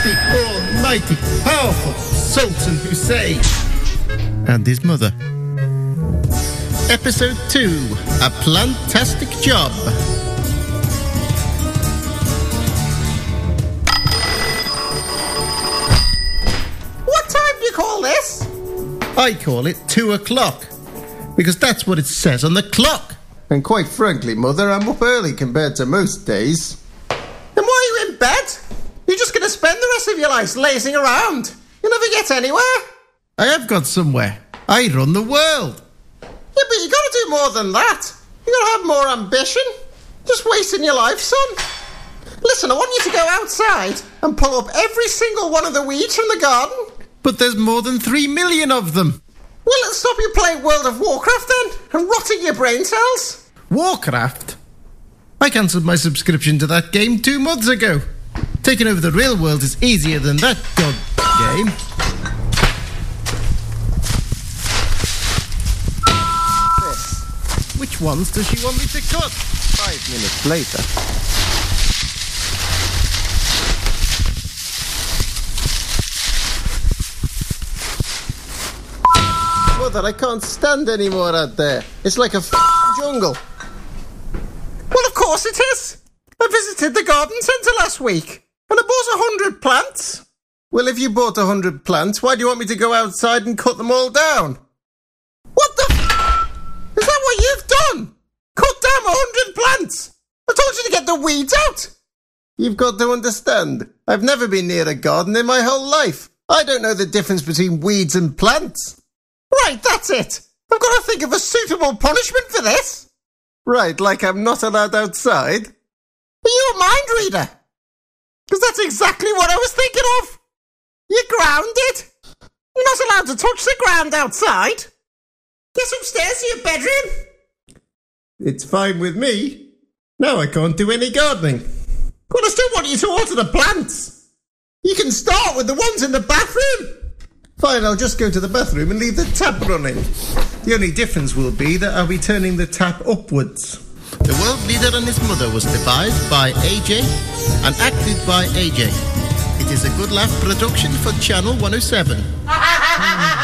the almighty, powerful Sultan Hussein and his mother. Episode 2, A Plantastic Job. What time do you call this? I call it 2 o'clock, because that's what it says on the clock. And quite frankly, Mother, I'm up early compared to most days. Then why are you in bed? You're just going to spend the rest of your life lazing around. You'll never get anywhere. I have got somewhere. I run the world. Yeah, but you got to do more than that. You got to have more ambition. Just wasting your life, son. Listen, I want you to go outside and pull up every single one of the weeds from the garden. But there's more than 3 million of them. Will it stop you playing World of Warcraft then? And rotting your brain cells? Warcraft? I cancelled my subscription to that game 2 months ago. Taking over the real world is easier than that game. This. Which ones does she want me to cut? 5 minutes later. Mother, I can't stand any more out there. It's like a jungle. Well, of course it is. I visited the garden centre last week and I bought 100 plants. Well, if you bought 100 plants, why do you want me to go outside and cut them all down? What the Is that what you've done? Cut down 100 plants? I told you to get the weeds out. You've got to understand. I've never been near a garden in my whole life. I don't know the difference between weeds and plants. Right, that's it. I've got to think of a suitable punishment for this. Right, like I'm not allowed outside? Are you a mind reader? Because that's exactly what I was thinking of. You're grounded. You're not allowed to touch the ground outside. Get upstairs to your bedroom. It's fine with me. Now I can't do any gardening. But I still want you to water the plants. You can start with the ones in the bathroom. Fine, I'll just go to the bathroom and leave the tap running. The only difference will be that I'll be turning the tap upwards. The World Leader and His Mother was devised by AJ and acted by AJ. It is a Good Laugh production for Channel 107.